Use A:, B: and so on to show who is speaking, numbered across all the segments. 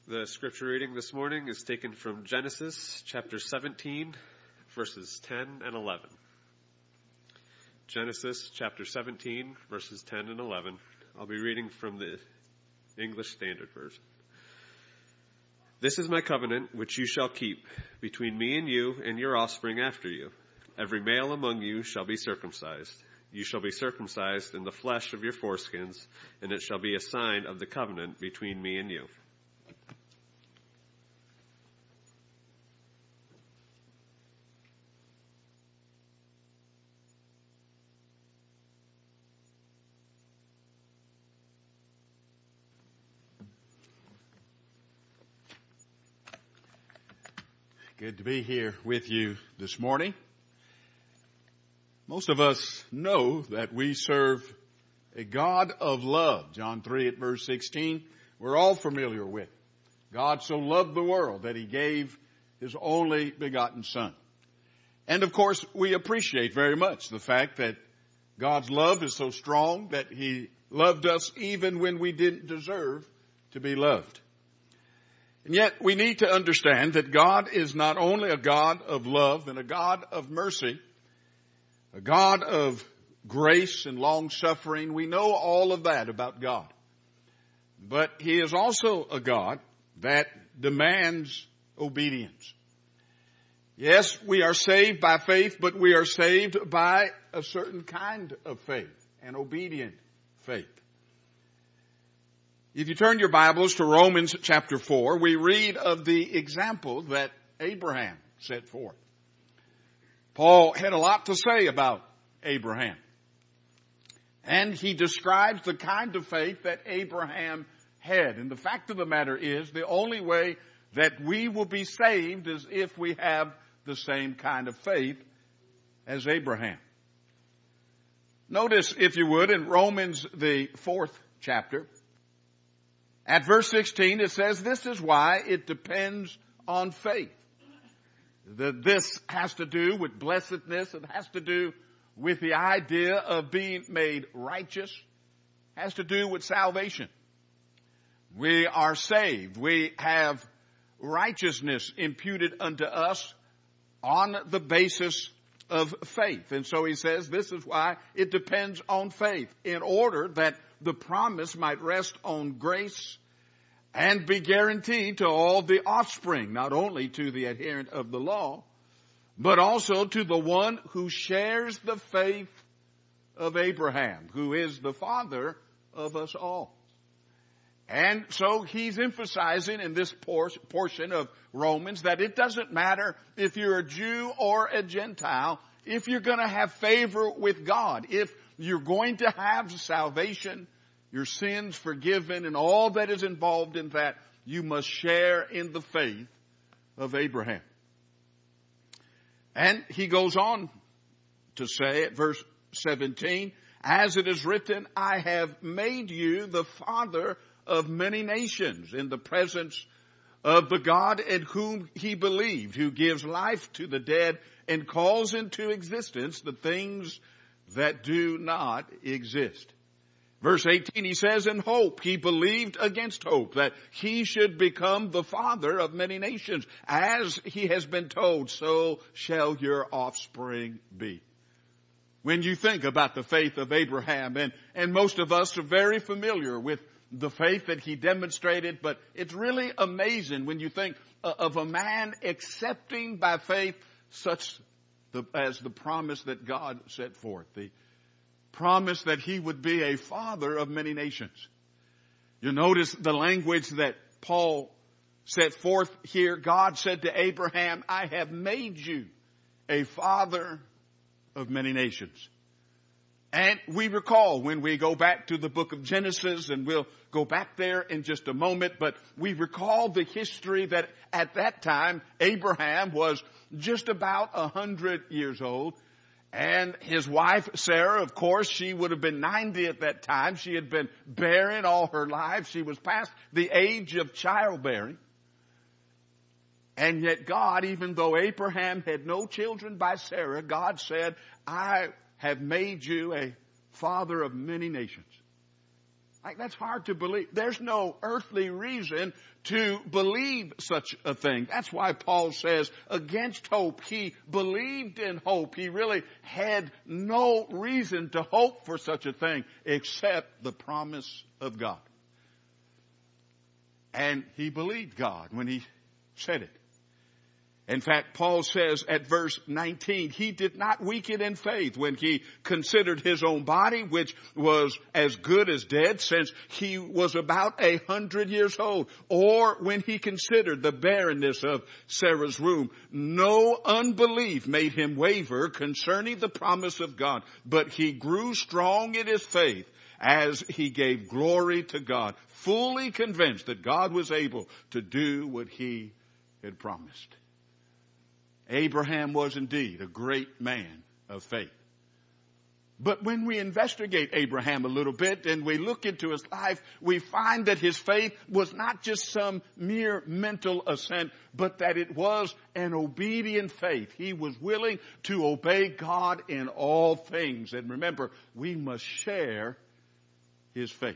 A: The scripture reading this morning is taken from Genesis chapter 17, verses 10 and 11. Genesis chapter 17, verses 10 and 11. I'll be reading from the English Standard Version. This is my covenant which you shall keep between me and you and your offspring after you. Every male among you shall be circumcised. You shall be circumcised in the flesh of your foreskins, and it shall be a sign of the covenant between me and you.
B: Good to be here with you this morning. Most of us know that we serve a God of love. John 3 at verse 16, we're all familiar with. God so loved the world that he gave his only begotten Son. And of course, we appreciate very much the fact that God's love is so strong that he loved us even when we didn't deserve to be loved. And yet we need to understand that God is not only a God of love and a God of mercy, a God of grace and long suffering. We know all of that about God. But he is also a God that demands obedience. Yes, we are saved by faith, but we are saved by a certain kind of faith, an obedient faith. If you turn your Bibles to Romans chapter 4, we read of the example that Abraham set forth. Paul had a lot to say about Abraham. And he describes the kind of faith that Abraham had. And the fact of the matter is, the only way that we will be saved is if we have the same kind of faith as Abraham. Notice, if you would, in Romans, the 4th chapter, at verse 16, it says, this is why it depends on faith. This has to do with blessedness. It has to do with the idea of being made righteous. It has to do with salvation. We are saved. We have righteousness imputed unto us on the basis of faith. And so he says this is why it depends on faith, in order that the promise might rest on grace and be guaranteed to all the offspring, not only to the adherent of the law, but also to the one who shares the faith of Abraham, who is the father of us all. And so he's emphasizing in this portion of Romans that it doesn't matter if you're a Jew or a Gentile, if you're going to have favor with God, if you're going to have salvation, your sins forgiven, and all that is involved in that, you must share in the faith of Abraham. And he goes on to say at verse 17, as it is written, I have made you the father of many nations in the presence of the God in whom he believed, who gives life to the dead and calls into existence the things that do not exist. Verse 18, he says, in hope he believed against hope that he should become the father of many nations. As he has been told, so shall your offspring be. When you think about the faith of Abraham, and most of us are very familiar with the faith that he demonstrated, but it's really amazing when you think of a man accepting by faith such as the promise that God set forth, the promise that he would be a father of many nations. You notice the language that Paul set forth here. God said to Abraham, I have made you a father of many nations. And we recall when we go back to the book of Genesis, and we'll go back there in just a moment, but we recall the history that at that time Abraham was just about 100 years old. And his wife, Sarah, of course, she would have been 90 at that time. She had been barren all her life. She was past the age of childbearing. And yet God, even though Abraham had no children by Sarah, God said, I have made you a father of many nations. Like, that's hard to believe. There's no earthly reason to believe such a thing. That's why Paul says, against hope, he believed in hope. He really had no reason to hope for such a thing except the promise of God. And he believed God when he said it. In fact, Paul says at verse 19, he did not weaken in faith when he considered his own body, which was as good as dead since he was about 100 years old, or when he considered the barrenness of Sarah's womb. No unbelief made him waver concerning the promise of God, but he grew strong in his faith as he gave glory to God, fully convinced that God was able to do what he had promised. Abraham was indeed a great man of faith. But when we investigate Abraham a little bit and we look into his life, we find that his faith was not just some mere mental assent, but that it was an obedient faith. He was willing to obey God in all things. And remember, we must share his faith.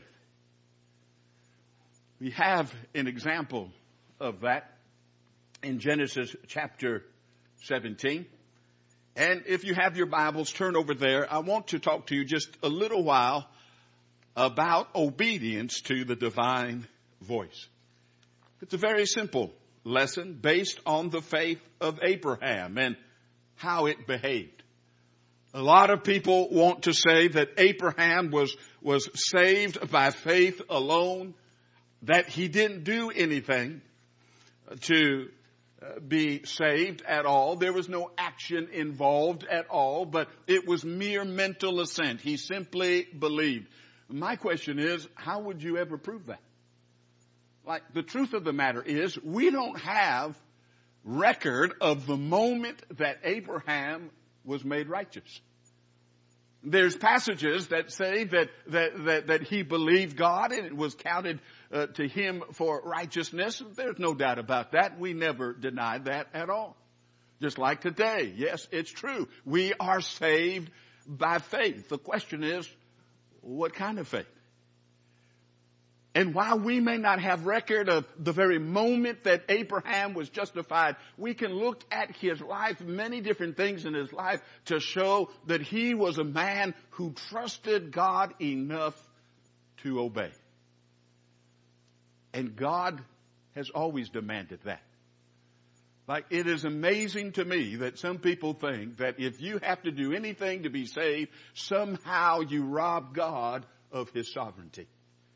B: We have an example of that in Genesis chapter 17. And if you have your Bibles, turn over there. I want to talk to you just a little while about obedience to the divine voice. It's a very simple lesson based on the faith of Abraham and how it behaved. A lot of people want to say that Abraham was saved by faith alone, that he didn't do anything to be saved at all. There was no action involved at all, but it was mere mental assent. He simply believed. My question is, how would you ever prove that? Like, the truth of the matter is, we don't have record of the moment that Abraham was made righteous. There's passages that say that he believed God and it was counted to him for righteousness. There's no doubt about that. We never denied that at all. Just like today. Yes, it's true. We are saved by faith. The question is, what kind of faith? And while we may not have record of the very moment that Abraham was justified, we can look at his life, many different things in his life, to show that he was a man who trusted God enough to obey. And God has always demanded that. Like, it is amazing to me that some people think that if you have to do anything to be saved, somehow you rob God of his sovereignty.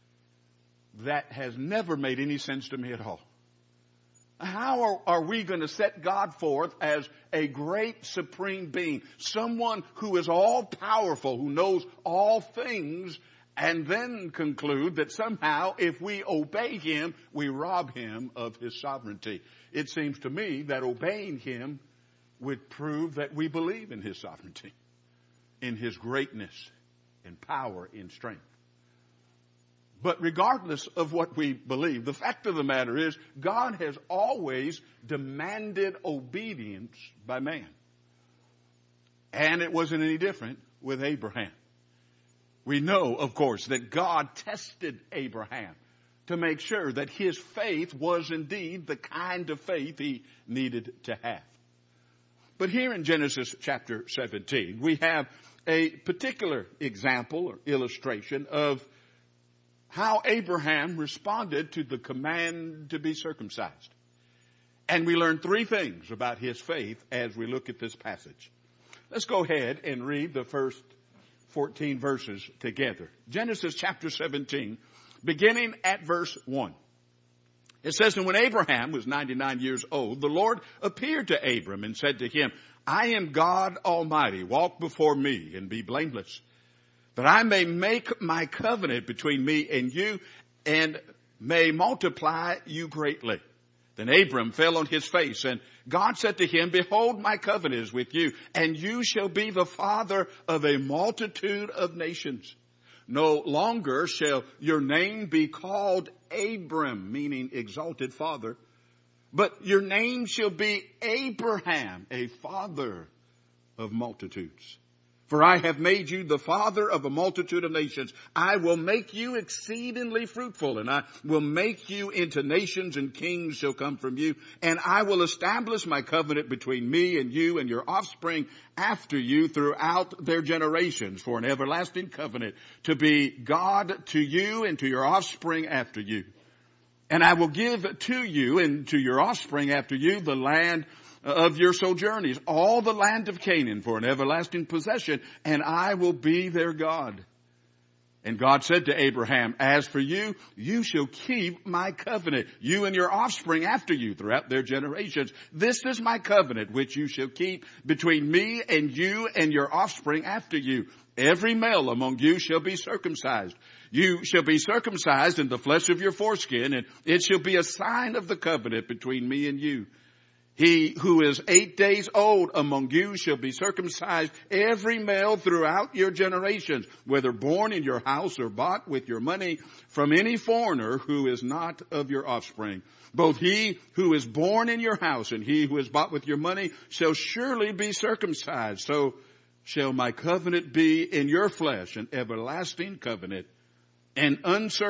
B: That has never made any sense to me at all. How are we going to set God forth as a great supreme being, someone who is all powerful, who knows all things, and then conclude that somehow if we obey him, we rob him of his sovereignty? It seems to me that obeying him would prove that we believe in his sovereignty, in his greatness, in power, in strength. But regardless of what we believe, the fact of the matter is God has always demanded obedience by man. And it wasn't any different with Abraham. We know, of course, that God tested Abraham to make sure that his faith was indeed the kind of faith he needed to have. But here in Genesis chapter 17, we have a particular example or illustration of how Abraham responded to the command to be circumcised. And we learn three things about his faith as we look at this passage. Let's go ahead and read the first 14 verses together. Genesis chapter 17, beginning at verse 1. It says, "And when Abraham was 99 years old, the Lord appeared to Abram and said to him, I am God Almighty. Walk before me and be blameless, that I may make my covenant between me and you and may multiply you greatly. Then Abram fell on his face, and God said to him, Behold, my covenant is with you, and you shall be the father of a multitude of nations. No longer shall your name be called Abram, meaning exalted father, but your name shall be Abraham, a father of multitudes. For I have made you the father of a multitude of nations. I will make you exceedingly fruitful, and I will make you into nations, and kings shall come from you. And I will establish my covenant between me and you and your offspring after you throughout their generations, for an everlasting covenant, to be God to you and to your offspring after you. And I will give to you and to your offspring after you the land of your sojournings, all the land of Canaan for an everlasting possession, and I will be their God. And God said to Abraham, as for you, you shall keep my covenant, you and your offspring after you throughout their generations. This is my covenant which you shall keep between me and you and your offspring after you. Every male among you shall be circumcised. You shall be circumcised in the flesh of your foreskin, and it shall be a sign of the covenant between me and you. He who is 8 days old among you shall be circumcised, every male throughout your generations, whether born in your house or bought with your money from any foreigner who is not of your offspring. Both he who is born in your house and he who is bought with your money shall surely be circumcised. So shall my covenant be in your flesh, an everlasting covenant. And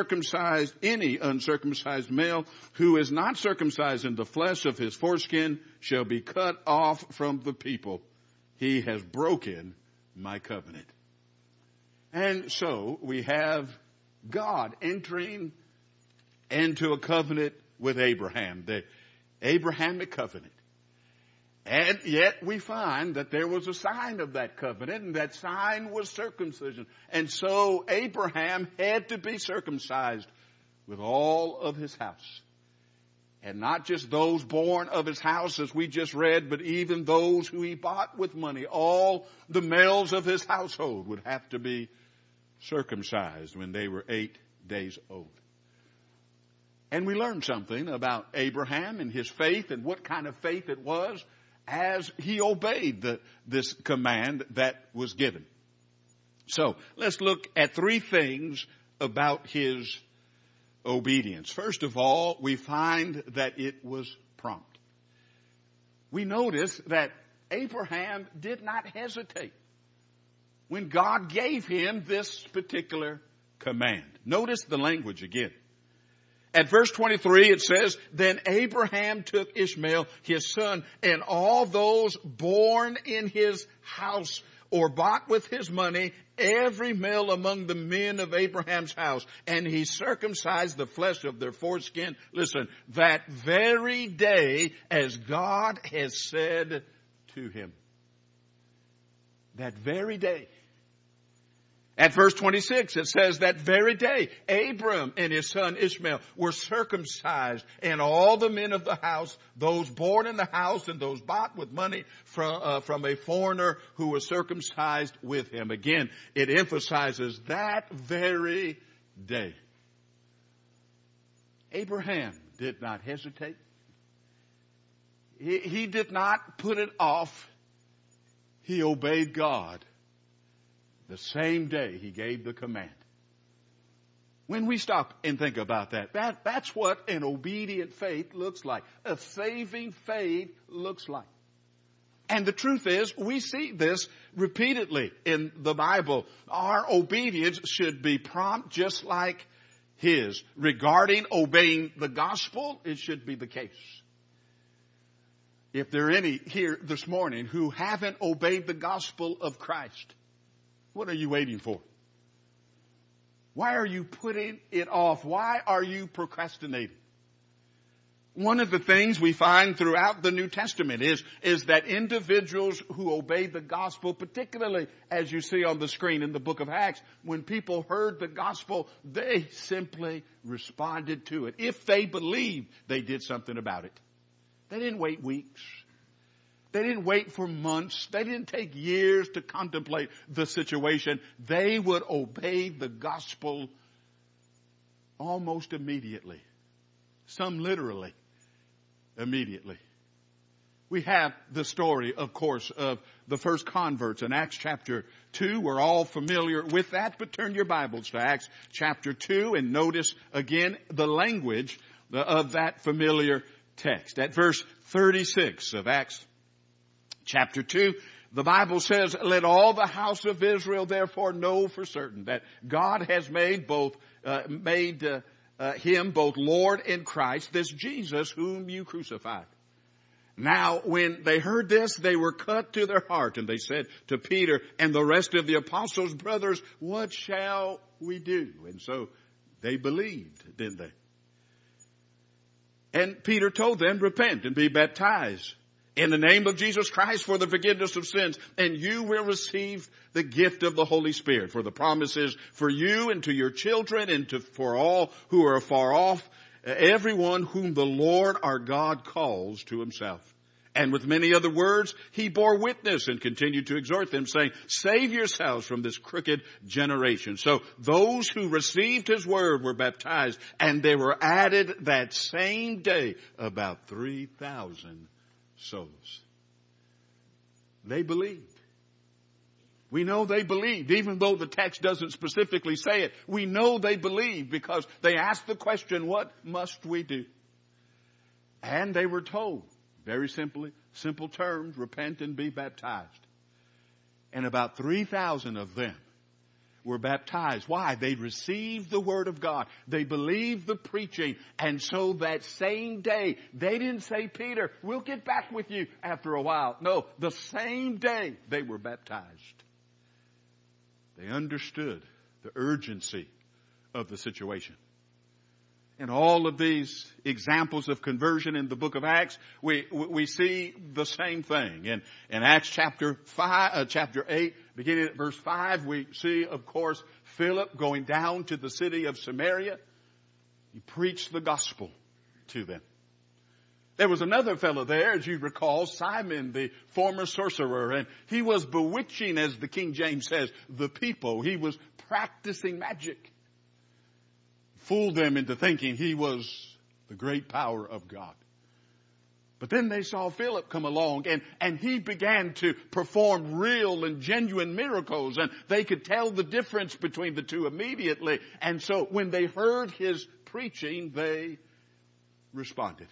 B: any uncircumcised male who is not circumcised in the flesh of his foreskin shall be cut off from the people. He has broken my covenant. And so we have God entering into a covenant with Abraham, the Abrahamic covenant. And yet we find that there was a sign of that covenant, and that sign was circumcision. And so Abraham had to be circumcised with all of his house. And not just those born of his house, as we just read, but even those who he bought with money. All the males of his household would have to be circumcised when they were 8 days old. And we learned something about Abraham and his faith, and what kind of faith it was, as he obeyed this command that was given. So let's look at 3 things about his obedience. First of all, we find that it was prompt. We notice that Abraham did not hesitate when God gave him this particular command. Notice the language again. At verse 23, it says, then Abraham took Ishmael, his son, and all those born in his house or bought with his money, every male among the men of Abraham's house, and he circumcised the flesh of their foreskin. Listen, that very day, as God has said to him. That very day. At verse 26, it says that very day, Abram and his son Ishmael were circumcised, and all the men of the house, those born in the house and those bought with money from a foreigner who was circumcised with him. Again, it emphasizes that very day. Abraham did not hesitate. He did not put it off. He obeyed God the same day he gave the command. When we stop and think about that's what an obedient faith looks like. A saving faith looks like. And the truth is, we see this repeatedly in the Bible. Our obedience should be prompt, just like his. Regarding obeying the gospel, it should be the case. If there are any here this morning who haven't obeyed the gospel of Christ, what are you waiting for? Why are you putting it off? Why are you procrastinating? One of the things we find throughout the New Testament is that individuals who obeyed the gospel, particularly as you see on the screen in the book of Acts, when people heard the gospel, they simply responded to it. If they believed, they did something about it. They didn't wait weeks. They didn't wait for months. They didn't take years to contemplate the situation. They would obey the gospel almost immediately. Some literally immediately. We have the story, of course, of the first converts in Acts chapter 2. We're all familiar with that, but turn your Bibles to Acts chapter 2 and notice again the language of that familiar text. At verse 36 of Acts chapter 2, the Bible says, let all the house of Israel therefore know for certain that God has made him both Lord and Christ, this Jesus whom you crucified. Now, when they heard this, they were cut to their heart, and they said to Peter and the rest of the apostles, brothers, what shall we do? And so they believed, didn't they? And Peter told them, repent and be baptized in the name of Jesus Christ for the forgiveness of sins, and you will receive the gift of the Holy Spirit. For the promise is for you and to your children and for all who are far off, everyone whom the Lord our God calls to himself. And with many other words, he bore witness and continued to exhort them, saying, save yourselves from this crooked generation. So those who received his word were baptized, and there were added that same day about 3,000 souls. They believed. We know they believed, even though the text doesn't specifically say it. We know they believed because they asked the question, what must we do? And they were told, very simply, simple terms, repent and be baptized. And about 3,000 of them were baptized. Why? They received the word of God. They believed the preaching. And so that same day, they didn't say, Peter, we'll get back with you after a while. No, the same day they were baptized. They understood the urgency of the situation. In all of these examples of conversion in the book of Acts, we see the same thing. In Acts chapter 8, beginning at verse 5, we see, of course, Philip going down to the city of Samaria. He preached the gospel to them. There was another fellow there, as you recall, Simon, the former sorcerer, and he was bewitching, as the King James says, the people. He was practicing magic. Fooled them into thinking he was the great power of God. But then they saw Philip come along, and he began to perform real and genuine miracles, and they could tell the difference between the two immediately. And so when they heard his preaching, they responded.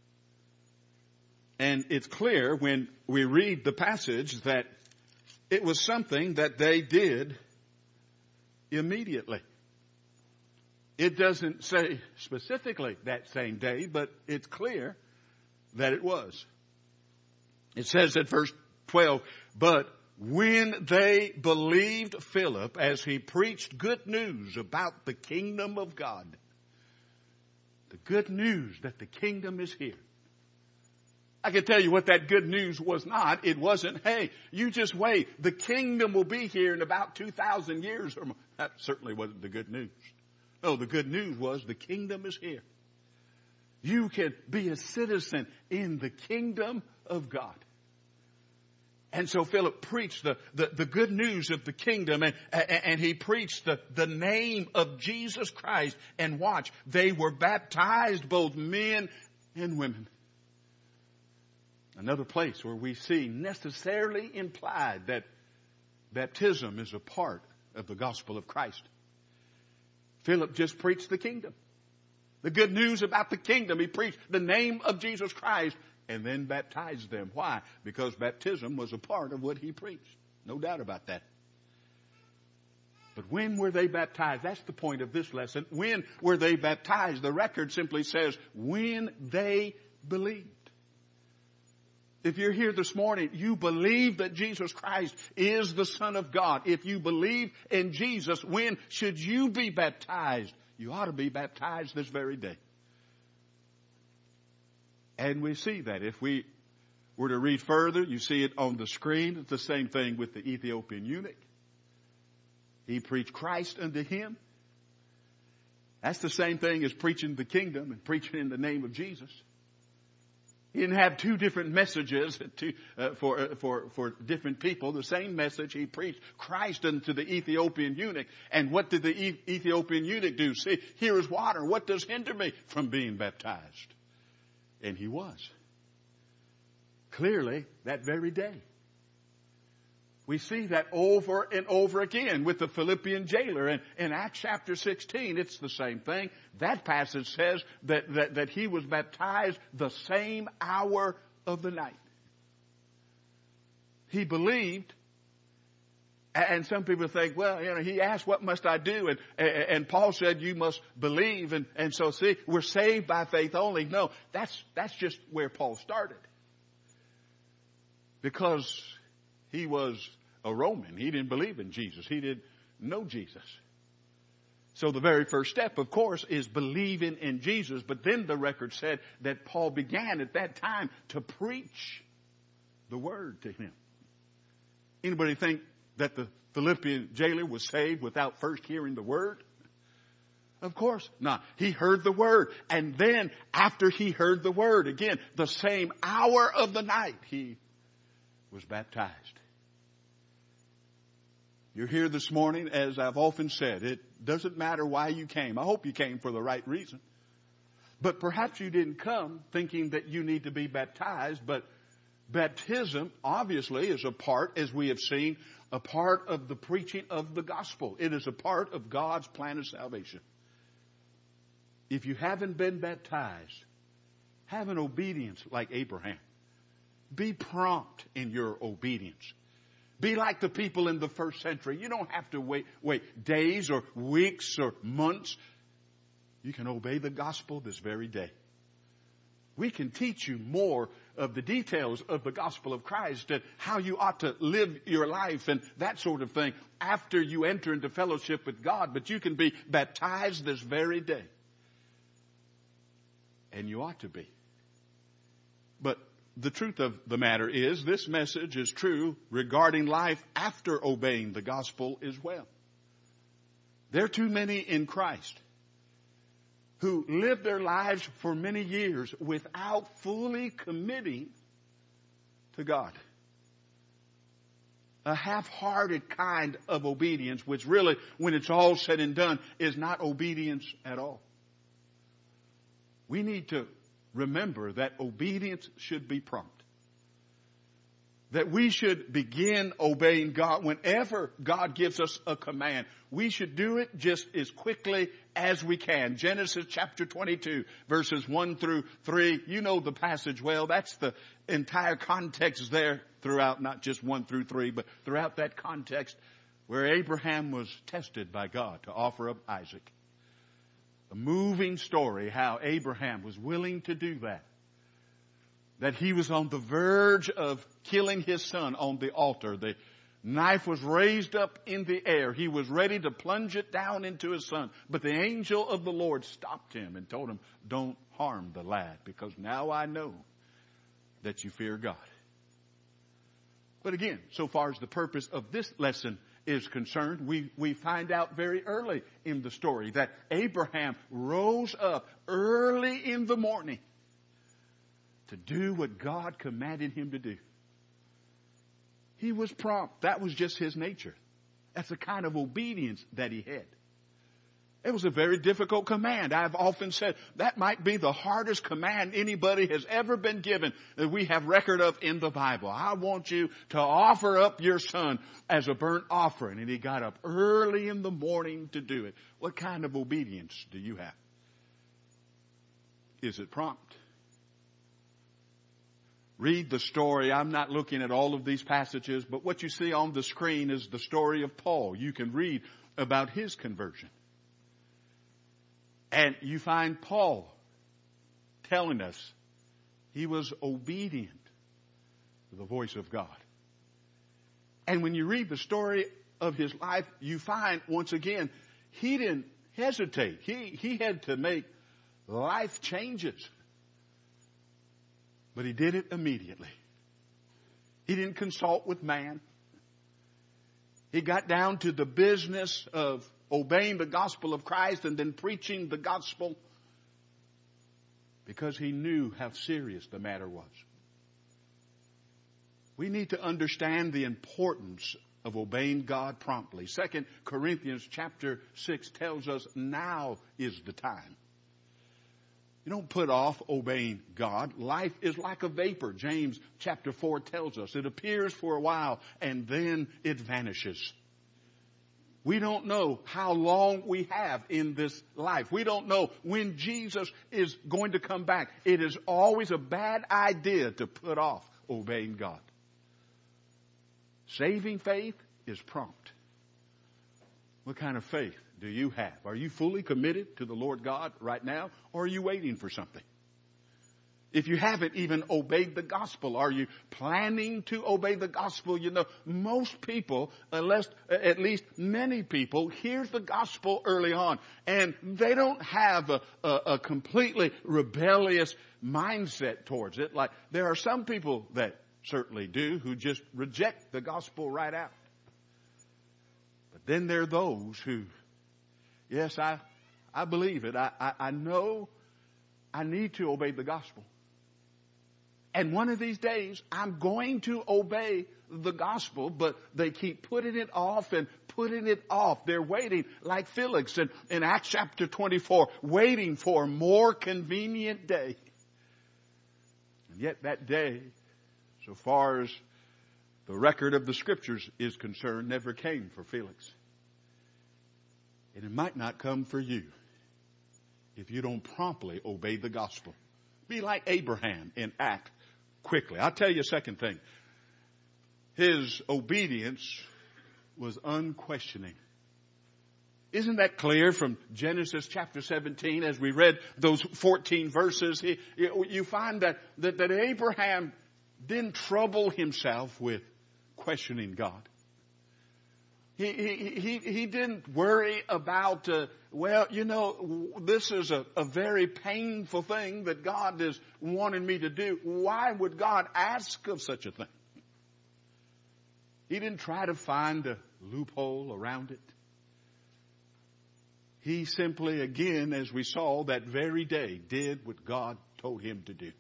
B: And it's clear when we read the passage that it was something that they did immediately. It doesn't say specifically that same day, but it's clear that it was. It says at verse 12, but when they believed Philip as he preached good news about the kingdom of God, the good news that the kingdom is here. I can tell you what that good news was not. It wasn't, hey, you just wait. The kingdom will be here in about 2,000 years. That certainly wasn't the good news. No, the good news was the kingdom is here. You can be a citizen in the kingdom of God. And so Philip preached the good news of the kingdom, and he preached the name of Jesus Christ. And watch, they were baptized, both men and women. Another place where we see necessarily implied that baptism is a part of the gospel of Christ. Philip just preached the kingdom. The good news about the kingdom. He preached the name of Jesus Christ and then baptized them. Why? Because baptism was a part of what he preached. No doubt about that. But when were they baptized? That's the point of this lesson. When were they baptized? The record simply says, when they believed. If you're here this morning, you believe that Jesus Christ is the Son of God. If you believe in Jesus, when should you be baptized? You ought to be baptized this very day. And we see that. If we were to read further, you see it on the screen. It's the same thing with the Ethiopian eunuch. He preached Christ unto him. That's the same thing as preaching the kingdom and preaching in the name of Jesus. He didn't have two different messages for different people. The same message. He preached Christ unto the Ethiopian eunuch. And what did the Ethiopian eunuch do? See, here is water. What does hinder me from being baptized? And he was. Clearly, that very day. We see that over and over again with the Philippian jailer. And in Acts chapter 16, it's the same thing. That passage says that he was baptized the same hour of the night. he believed. And some people think, well, he asked, what must I do? And Paul said, you must believe. And so see, we're saved by faith only. No, that's just where Paul started. Because he was a Roman. He didn't believe in Jesus. He didn't know Jesus. So the very first step, of course, is believing in Jesus. But then the record said that Paul began at that time to preach the word to him. Anybody think that the Philippian jailer was saved without first hearing the word? Of course not. He heard the word. And then after he heard the word, again, the same hour of the night, he was baptized. You're here this morning, as I've often said, it doesn't matter why you came. I hope you came for the right reason. But perhaps you didn't come thinking that you need to be baptized, but baptism obviously is a part, as we have seen, a part of the preaching of the gospel. It is a part of God's plan of salvation. If you haven't been baptized, have an obedience like Abraham. Be prompt in your obedience. Be like the people in the first century. You don't have to wait days or weeks or months. You can obey the gospel this very day. We can teach you more of the details of the gospel of Christ and how you ought to live your life and that sort of thing after you enter into fellowship with God. But you can be baptized this very day. And you ought to be. But the truth of the matter is, this message is true regarding life after obeying the gospel as well. There are too many in Christ who live their lives for many years without fully committing to God. A half-hearted kind of obedience, which really, when it's all said and done, is not obedience at all. We need to remember that obedience should be prompt. That we should begin obeying God whenever God gives us a command. We should do it just as quickly as we can. Genesis chapter 22, verses 1 through 3. You know the passage well. That's the entire context there throughout, not just 1 through 3, but throughout that context where Abraham was tested by God to offer up Isaac. A moving story how Abraham was willing to do that. That he was on the verge of killing his son on the altar. The knife was raised up in the air. He was ready to plunge it down into his son. But the angel of the Lord stopped him and told him, don't harm the lad, because now I know that you fear God. But again, so far as the purpose of this lesson is concerned, we find out very early in the story that Abraham rose up early in the morning to do what God commanded him to do. He was prompt. That was just his nature. That's the kind of obedience that he had. It was a very difficult command. I've often said that might be the hardest command anybody has ever been given that we have record of in the Bible. I want you to offer up your son as a burnt offering. And he got up early in the morning to do it. What kind of obedience do you have? Is it prompt? Read the story. I'm not looking at all of these passages, but what you see on the screen is the story of Paul. You can read about his conversion. And you find Paul telling us he was obedient to the voice of God. And when you read the story of his life, you find, once again, he didn't hesitate. He had to make life changes. But he did it immediately. He didn't consult with man. He got down to the business of obeying the gospel of Christ and then preaching the gospel because he knew how serious the matter was. We need to understand the importance of obeying God promptly. 2 Corinthians chapter 6 tells us now is the time. You don't put off obeying God. Life is like a vapor. James chapter 4 tells us it appears for a while and then it vanishes. We don't know how long we have in this life. We don't know when Jesus is going to come back. It is always a bad idea to put off obeying God. Saving faith is prompt. What kind of faith do you have? Are you fully committed to the Lord God right now, or are you waiting for something? If you haven't even obeyed the gospel, are you planning to obey the gospel? You know, most people, at least many people, hear the gospel early on, and they don't have a completely rebellious mindset towards it. Like there are some people that certainly do, who just reject the gospel right out. But then there are those who, yes, I believe it. I know I need to obey the gospel. And one of these days, I'm going to obey the gospel, but they keep putting it off and putting it off. They're waiting, like Felix in Acts chapter 24, waiting for a more convenient day. And yet that day, so far as the record of the scriptures is concerned, never came for Felix. And it might not come for you if you don't promptly obey the gospel. Be like Abraham and act quickly. I'll tell you a second thing. His obedience was unquestioning. Isn't that clear from Genesis chapter 17 as we read those 14 verses? You find that Abraham didn't trouble himself with questioning God. He didn't worry about, this is a very painful thing that God is wanting me to do. Why would God ask of such a thing? He didn't try to find a loophole around it. He simply, again, as we saw that very day, did what God told him to do.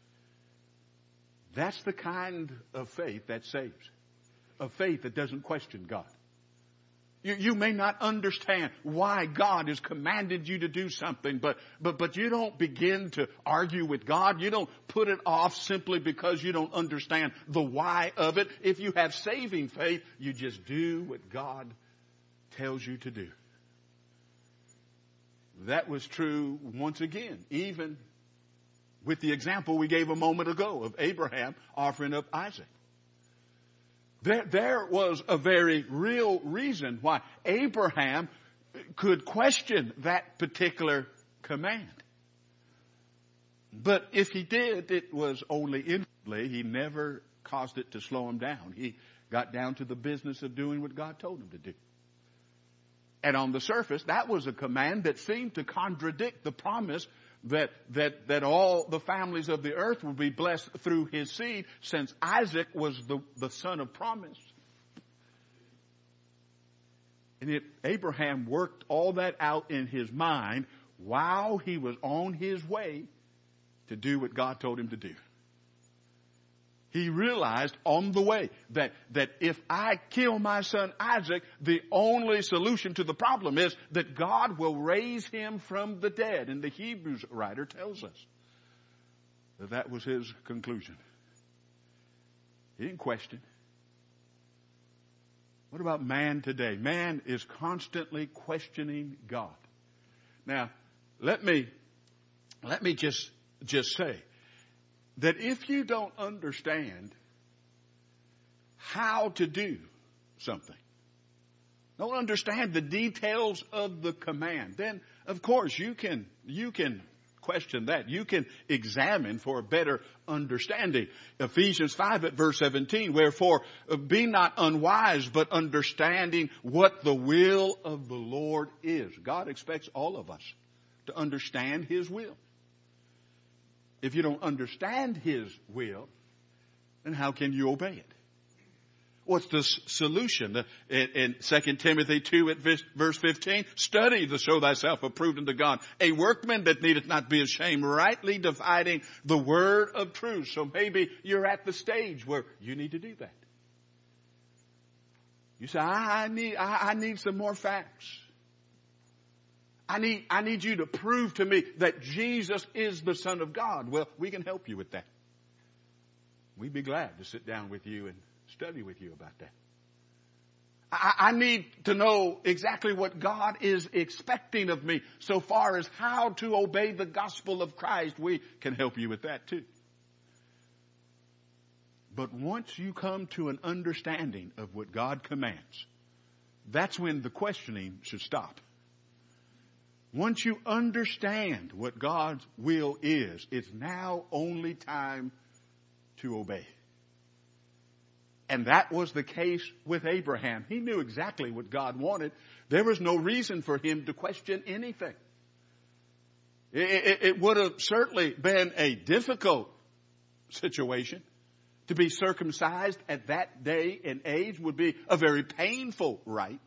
B: That's the kind of faith that saves. A faith that doesn't question God. You may not understand why God has commanded you to do something, but you don't begin to argue with God. You don't put it off simply because you don't understand the why of it. If you have saving faith, you just do what God tells you to do. That was true once again, even with the example we gave a moment ago of Abraham offering up Isaac. There was a very real reason why Abraham could question that particular command. But if he did, it was only inwardly. He never caused it to slow him down. He got down to the business of doing what God told him to do. And on the surface, that was a command that seemed to contradict the promise that all the families of the earth would be blessed through his seed, since Isaac was the son of promise. And yet Abraham worked all that out in his mind while he was on his way to do what God told him to do. He realized on the way that if I kill my son Isaac, the only solution to the problem is that God will raise him from the dead. And the Hebrews writer tells us that was his conclusion. He didn't question. What about man today? Man is constantly questioning God. Now, let me just say that if you don't understand how to do something, don't understand the details of the command, then of course you can question that. You can examine for a better understanding. Ephesians 5 at verse 17, wherefore be not unwise, but understanding what the will of the Lord is. God expects all of us to understand His will. If you don't understand His will, then how can you obey it? What's the solution? In 2 Timothy 2 at verse 15, study to show thyself approved unto God, a workman that needeth not be ashamed, rightly dividing the word of truth. So maybe you're at the stage where you need to do that. You say, I need some more facts. I need you to prove to me that Jesus is the Son of God. Well, we can help you with that. We'd be glad to sit down with you and study with you about that. I need to know exactly what God is expecting of me so far as how to obey the gospel of Christ. We can help you with that too. But once you come to an understanding of what God commands, that's when the questioning should stop. Once you understand what God's will is, it's now only time to obey. And that was the case with Abraham. He knew exactly what God wanted. There was no reason for him to question anything. It would have certainly been a difficult situation. To be circumcised at that day and age would be a very painful rite.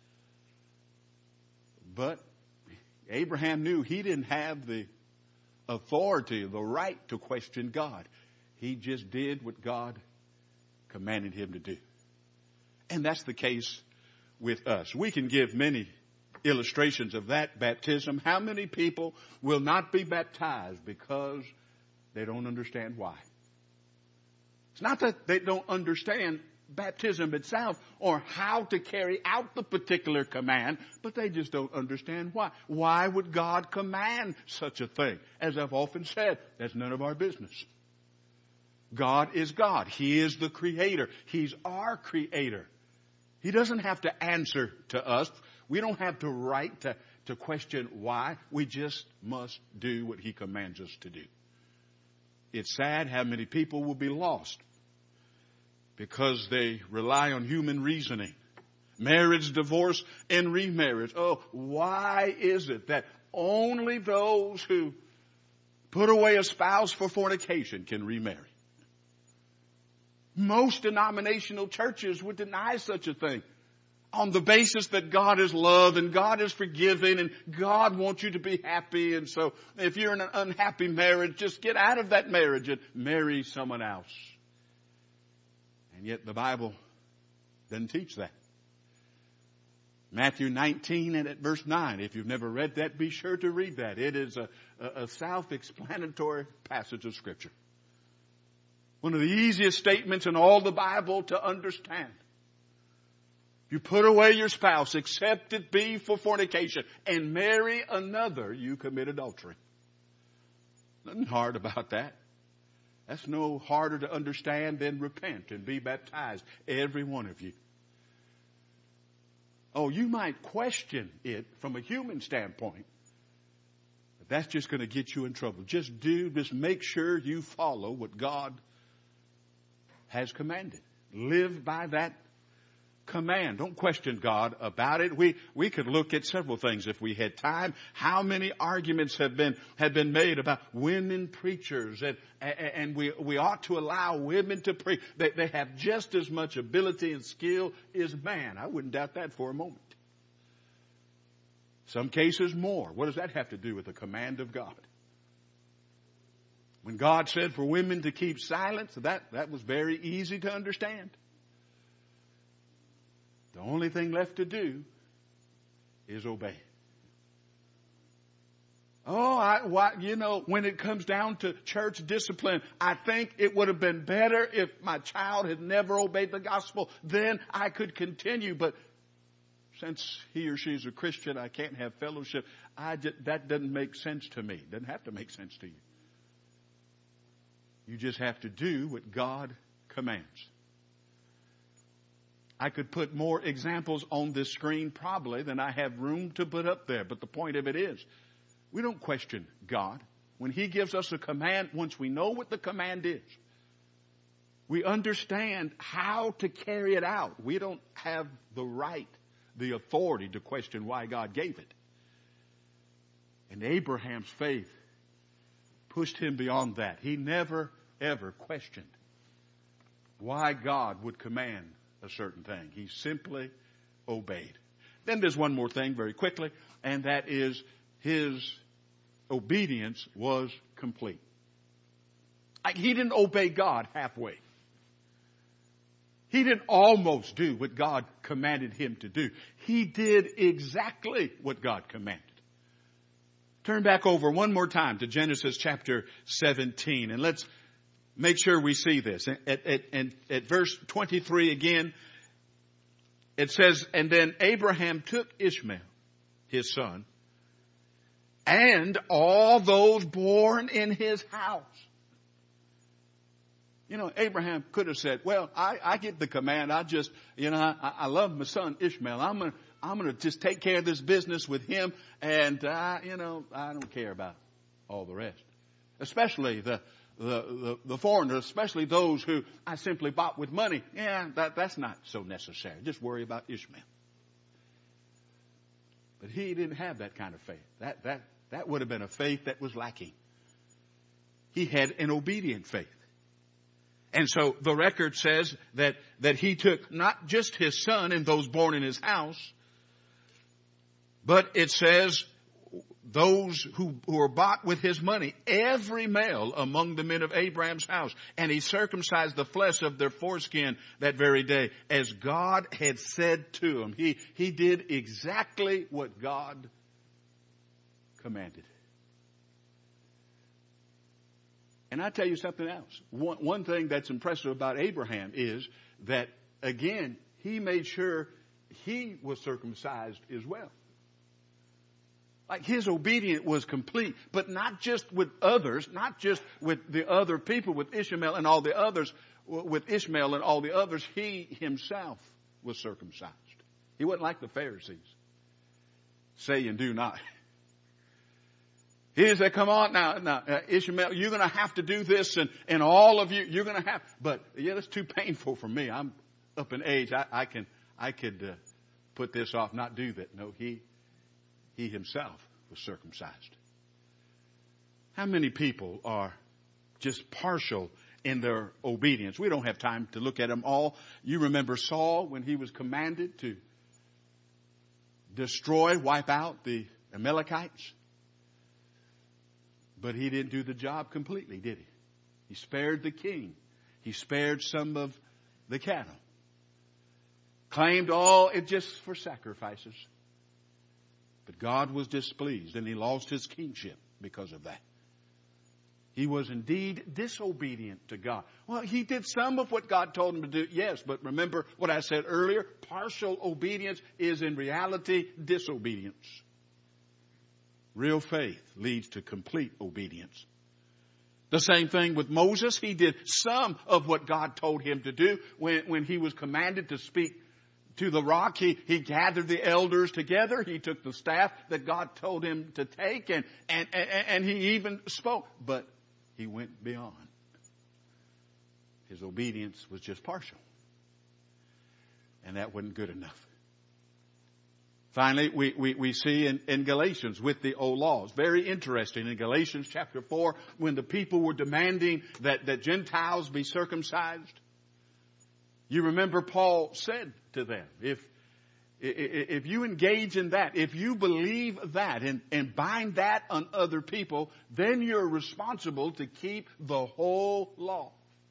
B: But Abraham knew he didn't have the authority, the right to question God. He just did what God commanded him to do. And that's the case with us. We can give many illustrations of that baptism. How many people will not be baptized because they don't understand why? It's not that they don't understand baptism itself or how to carry out the particular command, but they just don't understand why. Why would God command such a thing? As I've often said, that's none of our business. God is God. He is the creator. He's our creator. He doesn't have to answer to us. We don't have the right to question why. We just must do what he commands us to do. It's sad how many people will be lost because they rely on human reasoning. Marriage, divorce, and remarriage. Oh, why is it that only those who put away a spouse for fornication can remarry? Most denominational churches would deny such a thing on the basis that God is love and God is forgiving and God wants you to be happy. And so if you're in an unhappy marriage, just get out of that marriage and marry someone else. And yet the Bible doesn't teach that. Matthew 19 and at verse 9. If you've never read that, be sure to read that. It is a self-explanatory passage of Scripture. One of the easiest statements in all the Bible to understand. You put away your spouse, except it be for fornication, and marry another, you commit adultery. Nothing hard about that. That's no harder to understand than repent and be baptized, every one of you. Oh, you might question it from a human standpoint, but that's just going to get you in trouble. Just make sure you follow what God has commanded. Live by that command. Don't question God about it. We could look at several things if we had time. How many arguments have been made about women preachers and we ought to allow women to preach. They have just as much ability and skill as man. I wouldn't doubt that for a moment. Some cases more. What does that have to do with the command of God? When God said for women to keep silence, that was very easy to understand. The only thing left to do is obey. When it comes down to church discipline, I think it would have been better if my child had never obeyed the gospel. Then I could continue. But since he or she is a Christian, I can't have fellowship. That doesn't make sense to me. It doesn't have to make sense to you. You just have to do what God commands. I could put more examples on this screen probably than I have room to put up there. But the point of it is, we don't question God. When he gives us a command, once we know what the command is, we understand how to carry it out. We don't have the right, the authority to question why God gave it. And Abraham's faith pushed him beyond that. He never, ever questioned why God would command a certain thing. He simply obeyed. Then there's one more thing very quickly, and that is his obedience was complete. He didn't obey God halfway. He didn't almost do what God commanded him to do. He did exactly what God commanded. Turn back over one more time to Genesis chapter 17, and let's make sure we see this. At verse 23 again, it says, "And then Abraham took Ishmael, his son, and all those born in his house, Abraham could have said, well, I get the command. I love my son Ishmael. I'm going to just take care of this business with him. And, I don't care about all the rest. Especially the foreigners, especially those who I simply bought with money. Yeah, that's not so necessary. Just worry about Ishmael. But he didn't have that kind of faith. That would have been a faith that was lacking. He had an obedient faith. And so the record says that he took not just his son and those born in his house, but it says those who were bought with his money, every male among the men of Abraham's house. And he circumcised the flesh of their foreskin that very day, as God had said to him. He did exactly what God commanded. And I tell you something else. One thing that's impressive about Abraham is that, again, he made sure he was circumcised as well. Like his obedience was complete, but not just with others, not just with the other people, with Ishmael and all the others, he himself was circumcised. He wasn't like the Pharisees. Say and do not. He said, come on now, Ishmael, you're going to have to do this and all of you're going to have, but yeah, that's too painful for me. I'm up in age. I could put this off, not do that. No, he himself was circumcised. How many people are just partial in their obedience? We don't have time to look at them all. You remember Saul when he was commanded to wipe out the Amalekites? But he didn't do the job completely, did he? He spared the king. He spared some of the cattle. Claimed all it just for sacrifices. But God was displeased and he lost his kingship because of that. He was indeed disobedient to God. Well, he did some of what God told him to do, yes, but remember what I said earlier, partial obedience is in reality disobedience. Real faith leads to complete obedience. The same thing with Moses. He did some of what God told him to do when he was commanded to speak to the rock. He gathered the elders together. He took the staff that God told him to take and he even spoke. But he went beyond. His obedience was just partial. And that wasn't good enough. Finally, we see in Galatians with the old laws. Very interesting. In Galatians chapter 4, when the people were demanding that Gentiles be circumcised, you remember Paul said to them, if you engage in that, if you believe that and bind that on other people, then you're responsible to keep the whole law.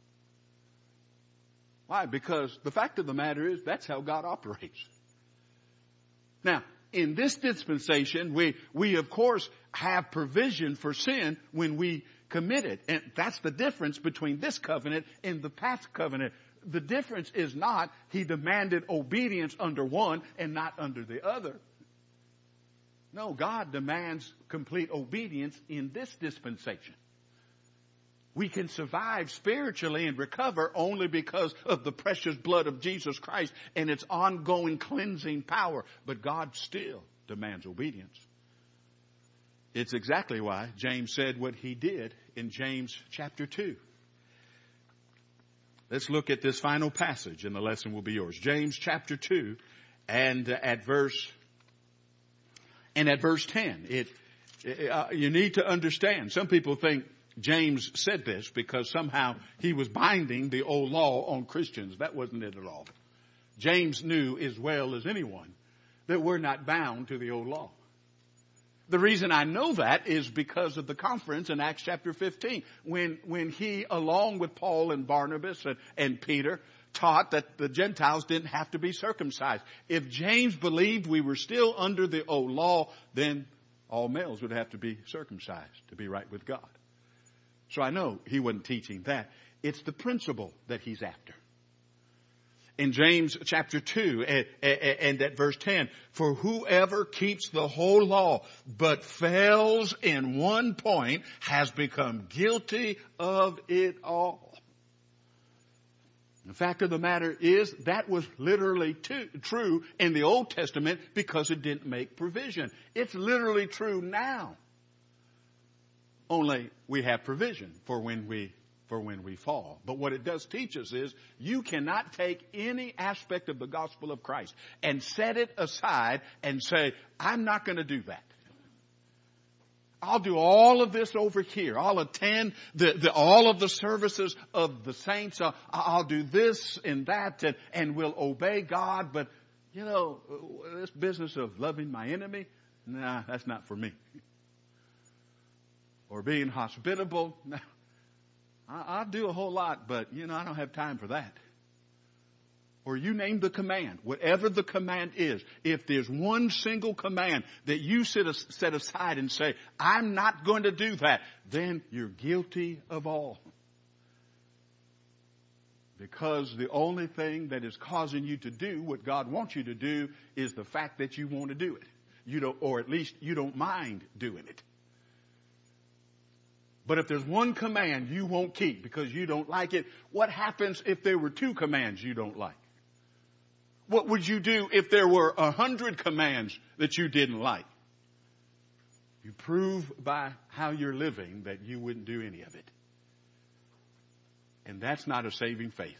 B: Why? Because the fact of the matter is that's how God operates. Now, in this dispensation, we of course have provision for sin when we commit it. And that's the difference between this covenant and the past covenant. The difference is not he demanded obedience under one and not under the other. No, God demands complete obedience in this dispensation. We can survive spiritually and recover only because of the precious blood of Jesus Christ and its ongoing cleansing power. But God still demands obedience. It's exactly why James said what he did in James chapter 2. Let's look at this final passage and the lesson will be yours. James chapter 2 and at verse 10. You need to understand. Some people think James said this because somehow he was binding the old law on Christians. That wasn't it at all. James knew as well as anyone that we're not bound to the old law. The reason I know that is because of the conference in Acts chapter 15 when he, along with Paul and Barnabas and Peter, taught that the Gentiles didn't have to be circumcised. If James believed we were still under the old law, then all males would have to be circumcised to be right with God. So I know he wasn't teaching that. It's the principle that he's after. In James chapter 2 and at verse 10, for whoever keeps the whole law but fails in one point has become guilty of it all. The fact of the matter is that was literally true in the Old Testament because it didn't make provision. It's literally true now. Only we have provision for when we fall. But what it does teach us is you cannot take any aspect of the gospel of Christ and set it aside and say, I'm not going to do that. I'll do all of this over here. I'll attend all of the services of the saints. I'll do this and that and will obey God. But, this business of loving my enemy, nah, that's not for me. Or being hospitable, nah, I'll do a whole lot, but, I don't have time for that. Or you name the command, whatever the command is. If there's one single command that you set aside and say, I'm not going to do that, then you're guilty of all. Because the only thing that is causing you to do what God wants you to do is the fact that you want to do it. Or at least you don't mind doing it. But if there's one command you won't keep because you don't like it, what happens if there were two commands you don't like? What would you do if there were 100 commands that you didn't like? You prove by how you're living that you wouldn't do any of it. And that's not a saving faith.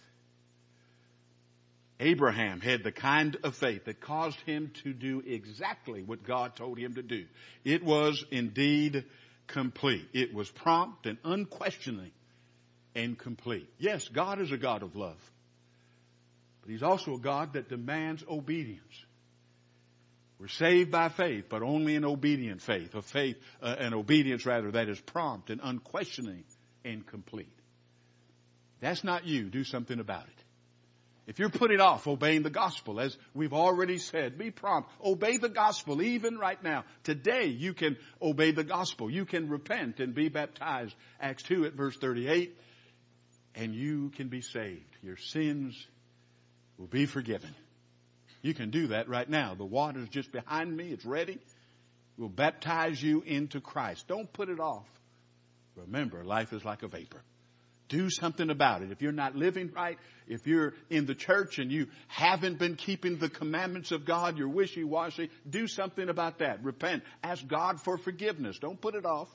B: Abraham had the kind of faith that caused him to do exactly what God told him to do. It was indeed complete. It was prompt and unquestioning and complete. Yes, God is a God of love. But He's also a God that demands obedience. We're saved by faith, but only an obedient faith. An obedience rather, that is prompt and unquestioning and complete. That's not you. Do something about it. If you're putting off obeying the gospel, as we've already said, be prompt. Obey the gospel even right now. Today you can obey the gospel. You can repent and be baptized. Acts 2 at verse 38. And you can be saved. Your sins will be forgiven. You can do that right now. The water's just behind me. It's ready. We'll baptize you into Christ. Don't put it off. Remember, life is like a vapor. Do something about it. If you're not living right, if you're in the church and you haven't been keeping the commandments of God, you're wishy-washy, do something about that. Repent. Ask God for forgiveness. Don't put it off.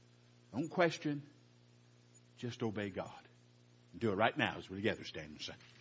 B: Don't question. Just obey God. Do it right now as we together stand and sing.